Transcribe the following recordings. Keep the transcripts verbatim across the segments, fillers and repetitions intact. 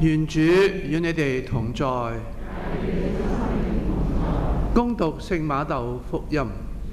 願主與你哋同在。恭讀聖馬竇福音。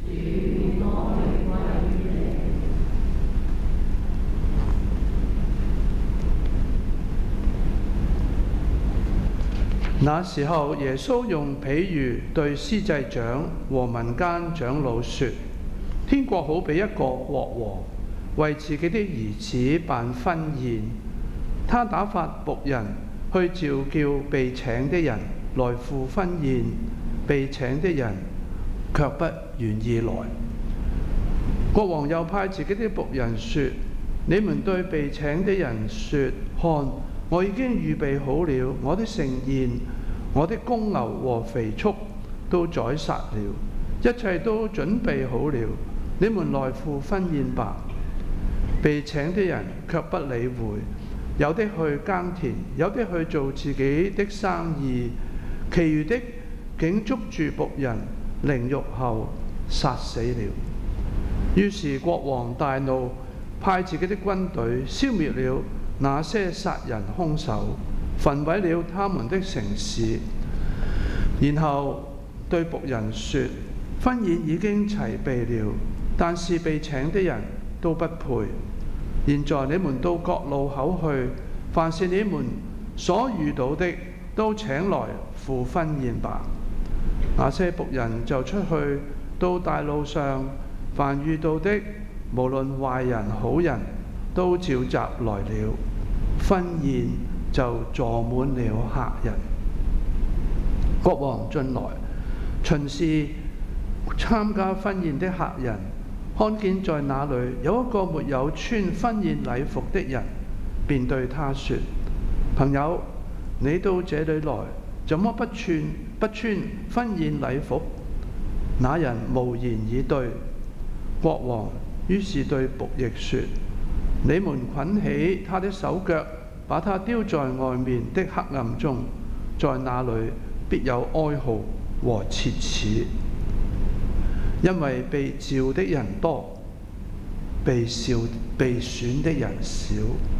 那時候，耶穌用比喻對司祭長和民間長老說：天國好比一個國王，為自己的兒子辦婚宴。他打發僕人去召叫被請的人來赴婚宴，被請的人卻不願意來。國王又派自己的僕人說：你們對被請的人說，看，我已經預備好了我的盛宴，我的公牛和肥畜都宰殺了，一切都準備好了，你們來赴婚宴吧。被請的人卻不理會，有的去耕田，有的去做自己的生意，其餘的竟捉住僕人凌辱後殺死了。於是國王大怒，派自己的軍隊消滅了那些殺人兇手，焚毀了他們的城市。然後對僕人說：婚宴已經齊備了，但是被請的人都不配。現在你們到各路口去，凡是你們所遇到的，都請來赴婚宴吧。那些僕人就出去到大路上，凡遇到的，無論壞人好人，都召集來了。婚宴就坐滿了客人。國王進來巡視參加婚宴的客人，看見在那裏有一個沒有穿婚宴禮服的人，便對他說：朋友，你到這裏來，怎麼不穿不穿婚宴禮服？那人無言以對。國王於是對僕役說：你們捆起他的手腳，把他丟在外面的黑暗中，在那裏必有哀號和切齒，因為被召的人多，被召被選的人少。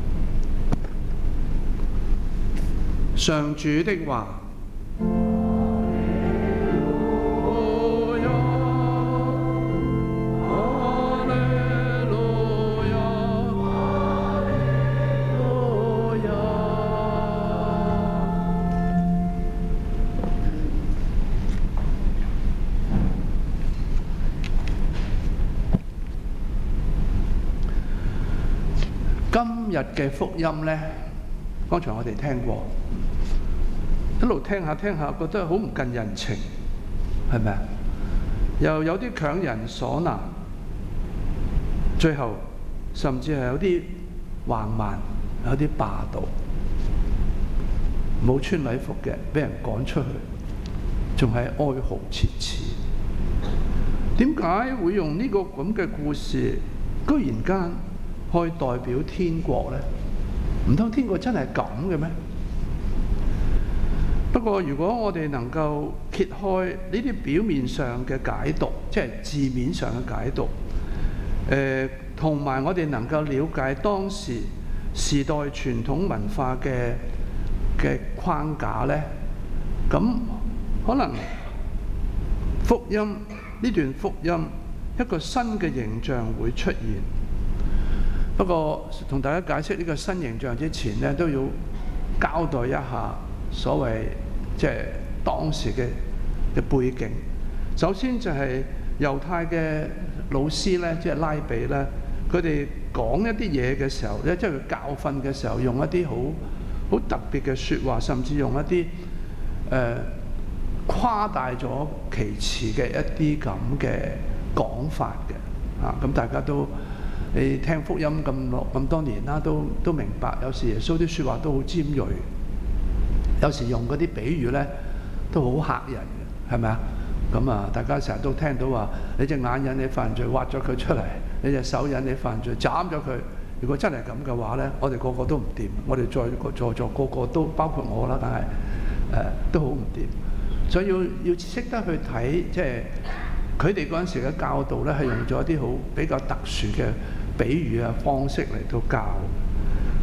上主的話。今日嘅福音呢，剛才我哋聽過，一路聽下聽下，覺得好唔近人情，係咪啊？又有啲強人所難，最後甚至係有啲橫蠻，有啲霸道，冇穿禮服嘅俾人趕出去，仲係哀號切齒。點解會用呢個咁嘅故事，居然間可以代表天國呢？唔通天國真係咁嘅咩？不過如果我哋能夠揭開呢啲表面上嘅解讀，即係字面上嘅解讀，誒同埋我哋能夠了解當時時代傳統文化嘅嘅框架呢，咁可能福音呢段福音一個新嘅形象會出現。不過同大家解釋呢個新形象之前呢，都要交代一下所謂即係當時嘅嘅背景。首先就係猶太嘅老師呢，即係拉比呢，佢哋講一啲嘢嘅時候呢，即係佢教訓嘅時候，用一啲好好特別嘅説話，甚至用一啲誒、呃、誇大咗其詞嘅一啲咁嘅講法嘅啊。咁大家都你聽福音咁落咁多年啦，都都明白。有時耶穌啲説話都好尖鋭，有時用嗰啲比喻咧都好嚇人嘅，係咪啊？咁啊，大家成日都聽到話，你隻眼引你犯罪，挖咗佢出嚟；你隻手引你犯罪，斬咗佢。如果真係咁嘅話咧，我哋個個都唔掂。我哋在座座個個都包括我啦，但係誒都好唔掂。所以要要識得去睇，即係佢哋嗰陣時嘅教導咧，係用咗一啲好比較特殊嘅比喻啊方式嚟到教。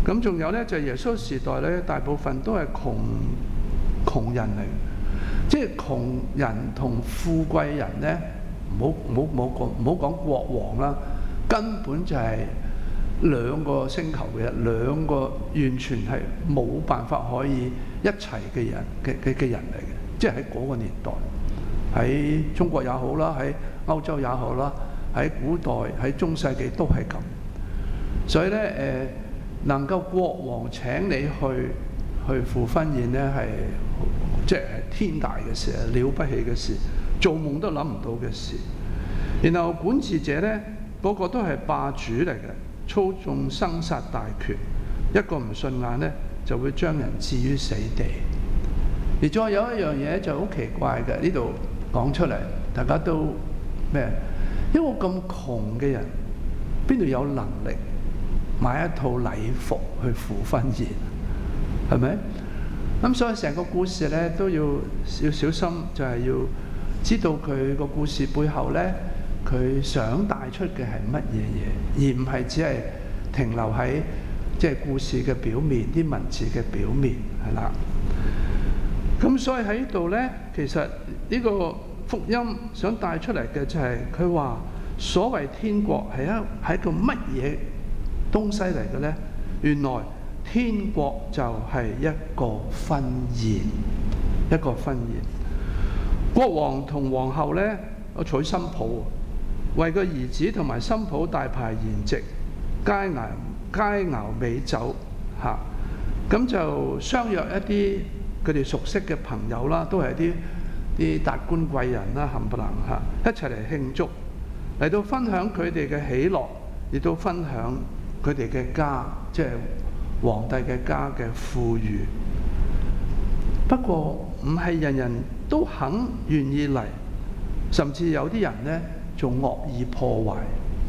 咁仲有呢，就係耶穌時代呢，大部分都係窮窮人嚟，即係窮人同富貴人呢，唔好唔好唔好講唔好講國王啦，根本就係兩個星球嘅人，兩個完全係冇辦法可以一齊嘅人嘅嘅嘅人嚟嘅，即係喺嗰個年代，喺中國也好啦，喺歐洲也好啦，喺古代喺中世紀都係咁。所以咧誒、呃，能夠國王請你去去赴婚宴咧，係即係天大嘅事，了不起嘅事，做夢都諗唔到嘅事。然後管治者咧，個個都係霸主嚟嘅，操縱生殺大權，一個唔順眼咧，就會將人置於死地。而再有一樣嘢就好奇怪嘅，呢度講出嚟，大家都咩？一個咁窮嘅人，邊度有能力買一套禮服去赴婚宴？係咪？咁所以成個故事咧都要要小心，就係要知道佢個故事背後咧，佢想帶出嘅係乜嘢嘢，而唔係只係停留喺即係故事嘅表面，啲文字嘅表面係啦。咁所以喺呢度咧，其實呢個福音想帶出嚟嘅就係佢話所謂天國係一係一個乜嘢東西嚟嘅咧？原來天國就係一個婚宴，一個婚宴。國王同皇后咧，我娶新抱，為個兒子同埋新抱大排筵席，佳肴佳肴美酒嚇，咁、啊、就相約一啲佢哋熟悉嘅朋友啦，都係啲啲達官貴人啦，冚唪唥嚇，一齊嚟慶祝，嚟到分享佢哋嘅喜樂，亦都分享佢哋嘅家，即係皇帝嘅家嘅富裕。不過唔係人人都肯願意嚟，甚至有啲人呢仲惡意破壞。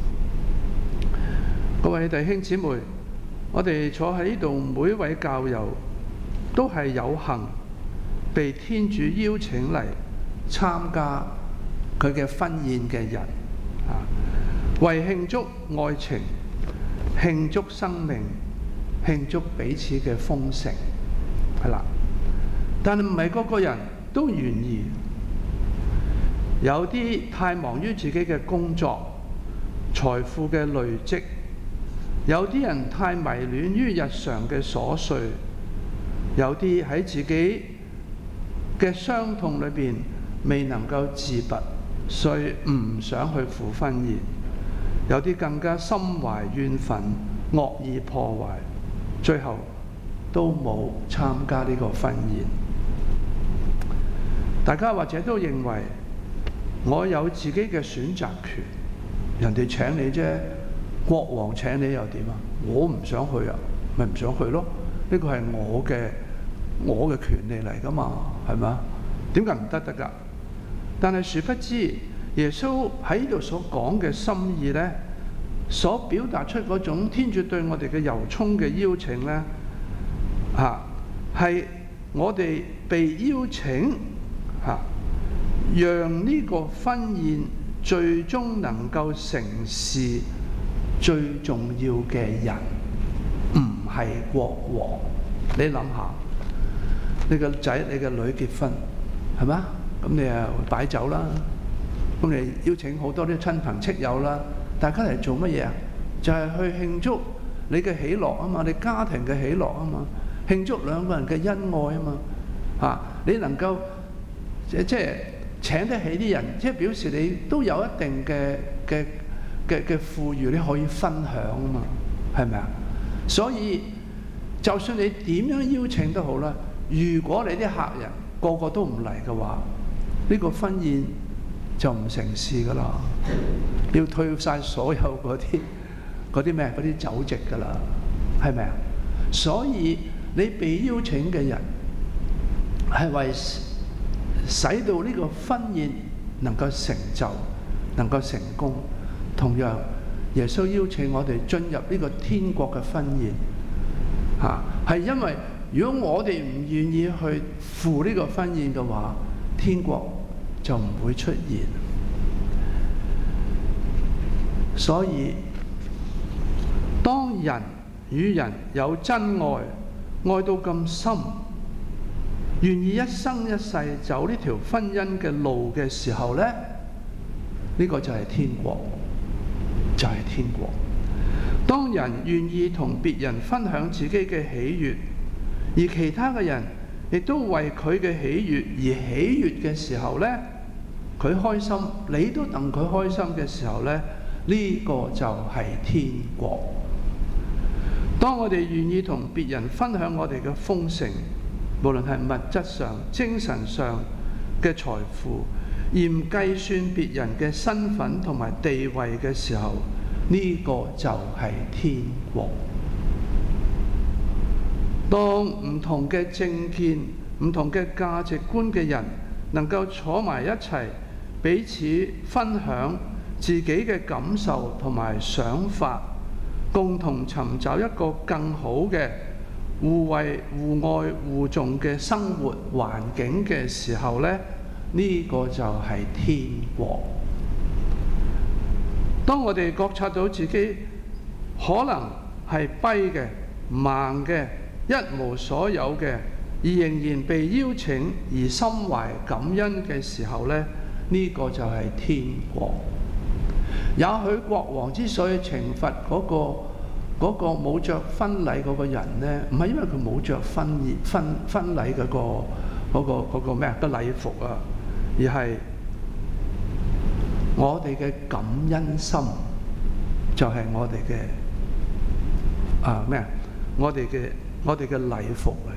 各位弟兄姊妹，我哋坐喺呢度每一位教友都係有幸被天主邀請嚟參加佢嘅婚宴嘅人啊，為慶祝愛情、慶祝生命、慶祝彼此嘅豐盛，係啦。但係唔係個個人都願意，有啲太忙於自己嘅工作、財富嘅累積，有啲人太迷戀於日常嘅瑣碎，有啲喺自己嘅傷痛裏邊未能夠自拔，所以唔想去赴婚宴，有啲更加心懷怨憤，惡意破壞，最後都冇參加呢個婚宴。大家或者都認為我有自己嘅選擇權，人哋請你啫，國王請你又點啊？我唔想去啊，咪唔想去咯。呢個係我嘅我嘅權利嚟㗎嘛，係咪啊？點解唔得得㗎？但係殊不知耶穌喺呢度所講嘅心意呢，所表達出嗰種天主對我哋嘅由衷嘅邀請呢，嚇係我哋被邀請嚇，讓呢個婚宴最終能夠成事，最重要嘅人唔係國王。你諗下，你個仔、你個女結婚係咪？咁你啊擺酒啦，咁你邀請好多啲親朋戚友啦，大家嚟做乜嘢啊？就係去慶祝你嘅喜樂啊嘛，你家庭嘅喜樂啊嘛，慶祝兩個人嘅恩愛啊嘛。嚇，你能夠即即係請得起啲人，即係表示你都有一定嘅嘅嘅嘅富裕，你可以分享啊嘛，係咪啊？所以就算你點樣邀請都好啦，如果你啲客人個個都唔嚟嘅話，呢個婚宴就唔成事噶啦，要退晒所有嗰啲嗰啲咩嗰啲酒席噶啦，係咪啊？所以你被邀請嘅人係為使到呢個婚宴能夠成就、能夠成功。同樣，耶穌邀請我哋進入呢個天國嘅婚宴，嚇係因為如果我哋唔願意去赴呢個婚宴嘅話，天國就唔會出現。所以當人與人有真愛，愛到咁深，願意一生一世走呢條婚姻嘅路嘅時候呢，呢個就係天國，就係天國。當人願意同別人分享自己嘅喜悅，而其他嘅人亦都為佢嘅喜悅而喜悅嘅時候呢，佢開心，你都戥佢開心嘅時候呢，呢個就係天國。當我哋願意同別人分享我哋嘅豐盛，無論係物質上、精神上嘅財富，而唔計算別人嘅身份同埋地位嘅時候，呢個就係天國。當唔同嘅政見、唔同嘅價值觀嘅人能夠坐埋一齊，彼此分享自己嘅感受同埋想法，共同尋找一個更好嘅互惠、互愛、互重嘅生活環境嘅時候呢，呢個就係天國。當我哋覺察到自己可能係跛嘅、盲嘅、一無所有嘅，而仍然被邀請而心懷感恩嘅時候呢，呢個就係天國。也許國王之所以懲罰嗰個嗰個冇着婚禮嗰個人呢，唔係因為佢冇着婚婚婚禮嗰個嗰個嗰個咩啊個禮服啊，而係我哋嘅感恩心就係我哋嘅啊咩啊，我哋嘅我哋嘅禮服嚟。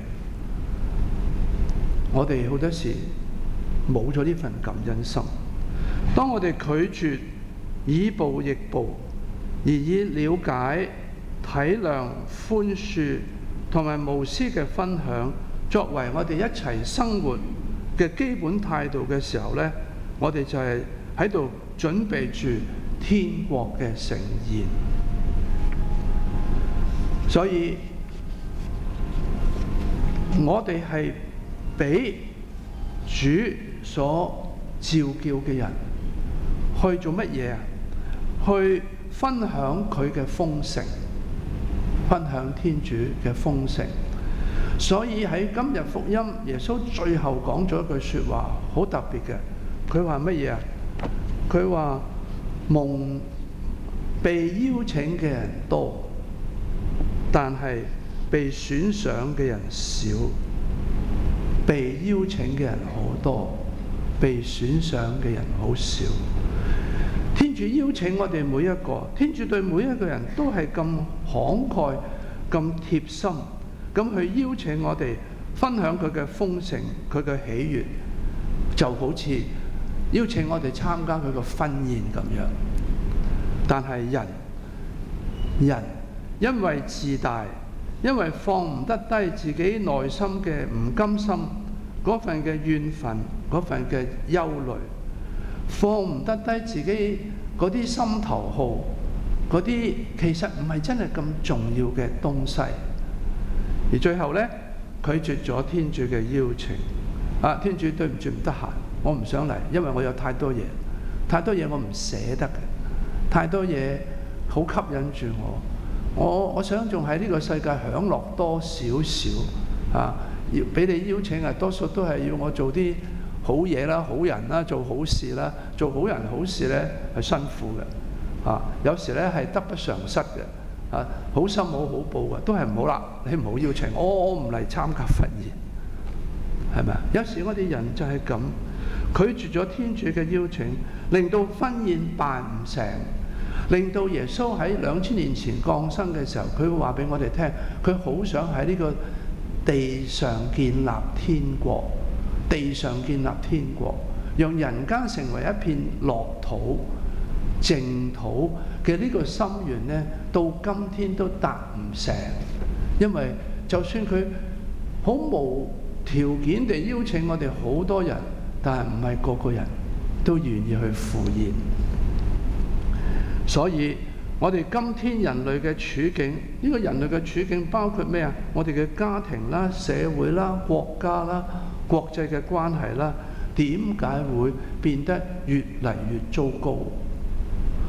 我哋好多時冇咗呢份感恩心。當我哋拒絕以暴易暴，而以了解、體諒、寬恕同埋無私嘅分享作為我哋一齊生活嘅基本態度嘅時候呢，我哋就係喺度準備住天國嘅盛宴。所以我哋係俾主所召叫嘅人去做乜嘢啊？去分享佢嘅豐盛，分享天主嘅豐盛。所以喺今日福音，耶穌最後講咗一句説話，好特別嘅。佢話乜嘢啊？佢話蒙被邀請嘅人多，但係被選上嘅人少。被邀請嘅人好多，被選上嘅人好少。天主邀請我哋每一個，天主對每一個人都係咁慷慨、咁貼心，咁去邀請我哋分享佢嘅豐盛、佢嘅喜悅，就好似邀請我哋參加佢嘅婚宴咁樣。但係人，人因為自大，因為放唔得低自己內心嘅唔甘心，嗰份嘅怨憤，嗰份嘅憂慮，放唔得低自己嗰啲心頭好，嗰啲其實唔係真係咁重要嘅東西，而最後呢，拒絕咗天主嘅邀請。啊，天主對唔住，唔得閒，我唔想嚟，因為我有太多嘢，太多嘢我唔捨得嘅，太多嘢好吸引住我。我我想仲喺呢個世界享樂多少少啊！要俾你邀請啊，多數都係要我做啲好嘢啦、好人啦、做好事啦。做好人好事呢係辛苦嘅啊，有時呢係得不償失嘅啊，好心冇好報嘅，都係唔好啦。你唔好邀請我，我唔嚟參加婚宴，係咪啊？有時我哋人就係咁拒絕咗天主嘅邀請，令到婚宴辦唔成。令到耶穌喺兩千年前降生嘅時候，佢會話俾我哋聽，佢好想喺呢個地上建立天國，地上建立天國，讓人間成為一片樂土、淨土嘅呢個心願呢，到今天都達唔成。因為就算佢好無條件地邀請我哋好多人，但係唔係個個人都願意去赴宴。所以我哋今天人類嘅處境，呢個人類嘅處境包括咩啊？我哋嘅家庭啦、社會啦、國家啦、國際嘅關係啦，點解會變得越嚟越糟糕？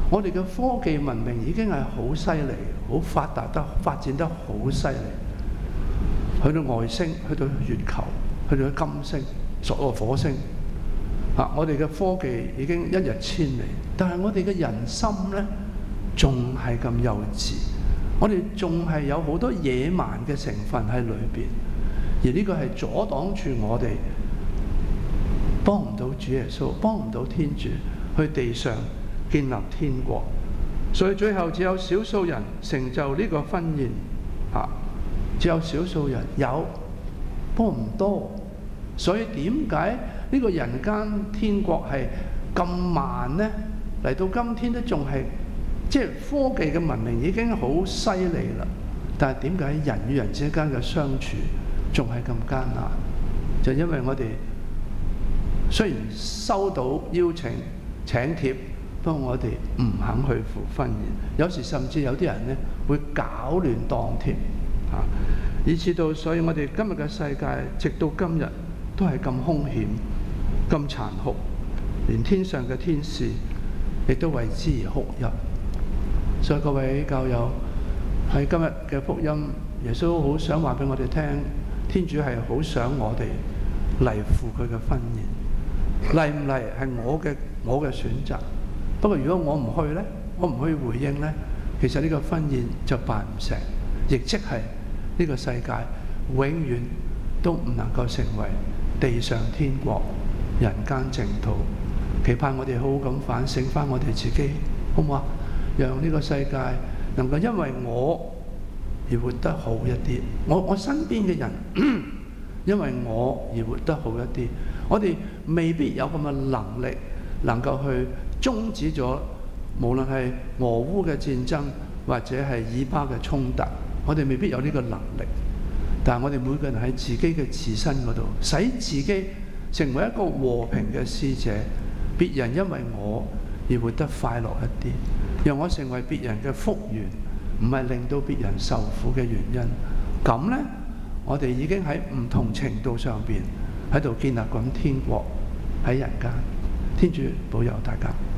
我哋嘅科技文明已經係好犀利，好發達得發展得好犀利，去到外星，去到月球，去到金星，所有火星。啊！我哋嘅科技已經一日千里，但係我哋嘅人心呢，仲係咁幼稚。我哋仲係有好多野蠻嘅成分喺裏邊，而呢個係阻擋住我哋，幫唔到主耶穌，幫唔到天主去地上建立天國。所以最後只有少數人成就呢個婚宴，啊！只有少數人有，不過唔多。所以點解呢個人間天國係咁慢呢？嚟到今天都仲係，即係科技嘅文明已經好犀利啦。但係點解人與人之間嘅相處仲係咁艱難？就因為我哋雖然收到邀請請帖，不過我哋唔肯去赴婚宴。有時甚至有啲人呢會搞亂當添啊！以至到，所以我哋今日嘅世界直到今日都係咁兇險、咁殘酷，連天上嘅天使亦都為之而哭泣。所以各位教友喺今日嘅福音，耶穌好想話俾我哋聽，天主係好想我哋嚟赴佢嘅婚宴。嚟唔嚟係我嘅我嘅選擇。不過如果我唔去呢，我唔去回應呢，其實呢個婚宴就辦唔成，亦即係呢個世界永遠都唔能夠成為地上天國、人間淨土。期盼我哋好好咁反省翻我哋自己，好唔好啊？讓呢個世界能夠因為我而活得好一啲，我我身邊嘅人因為我而活得好一啲。我哋未必有咁嘅能力，能夠去終止咗無論係俄烏嘅戰爭或者係以巴嘅衝突，我哋未必有呢個能力。但係我哋每個人喺自己嘅自身嗰度，使自己成為一個和平嘅使者，別人因為我而活得快樂一啲，讓我成為別人嘅福源，唔係令到別人受苦嘅原因。咁呢，我哋已經喺唔同程度上邊喺度建立緊天國喺人間。天主保佑大家。